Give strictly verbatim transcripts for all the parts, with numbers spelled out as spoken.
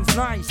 sounds nice.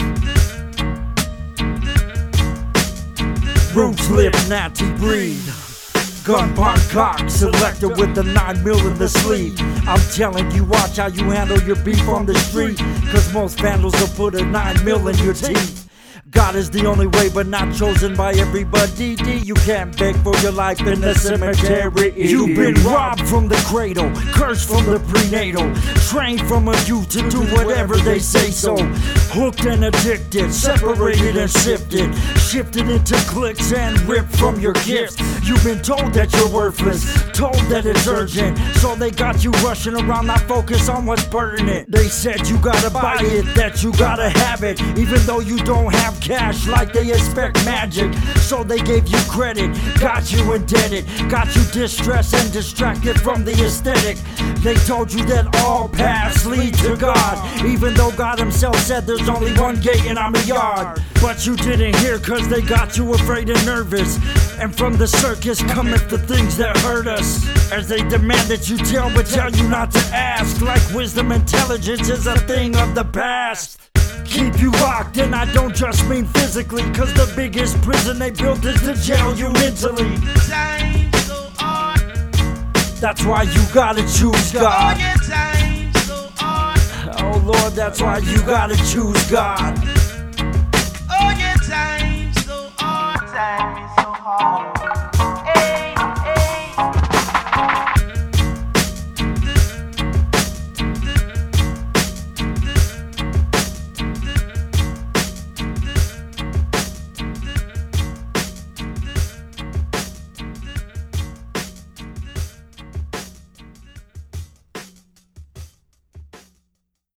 Roots live, natty breed. Gun part cock, selected with the nine mil in the sleeve. I'm telling you, watch how you handle your beef on the street, cause most vandals will put a nine mil in your teeth. God is the only way, but not chosen by everybody. D, you can't beg for your life in the cemetery. You've been robbed from the cradle, cursed from the prenatal, trained from a youth to do whatever they say so. Hooked and addicted, separated and sifted, shifted into cliques and ripped from your gifts. You've been told that you're worthless, told that it's urgent, so they got you rushing around, not focused on what's pertinent. They said you gotta buy it, that you gotta have it, even though you don't have cash like they expect magic. So they gave you credit, got you indebted, got you distressed and distracted from the aesthetic. They told you that all paths lead to God, even though God himself said there's only one gate and I'm a yard. But you didn't hear cause they got you afraid and nervous. And from the circus cometh the things that hurt us, as they demand that you tell but tell you not to ask, like wisdom intelligence is a thing of the past. Keep you locked, and I don't just mean physically, cause the biggest prison they built is to jail you mentally. That's why you gotta choose God. Oh Lord, that's why you gotta choose God.